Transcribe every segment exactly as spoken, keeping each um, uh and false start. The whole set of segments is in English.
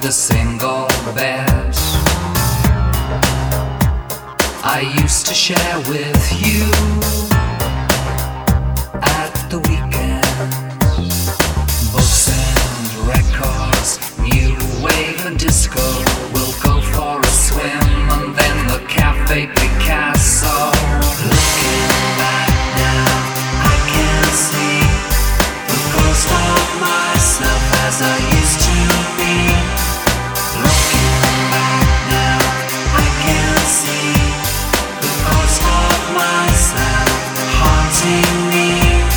a single bed I used to share with you at the weekend. Books and records, new wave and disco. We'll go for a swim and then the Cafe Picasso. Looking back now, I can see the ghost of myself as I used to be. Looking back now, I can see the ghost of myself haunting me.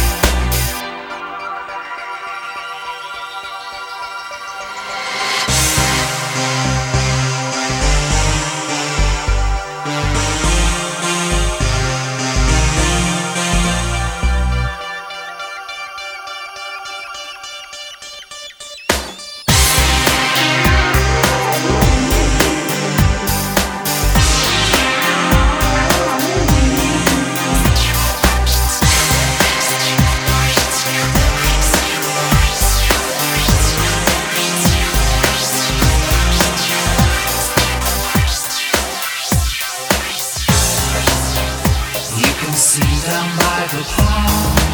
See down by the park,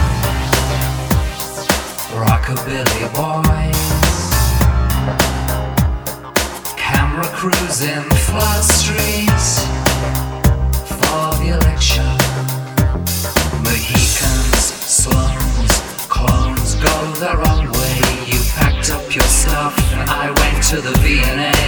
rockabilly boys, camera crews in flood streets for the election. Mohicans, slums, clones go their own way. You packed up your stuff and I went to the V and A.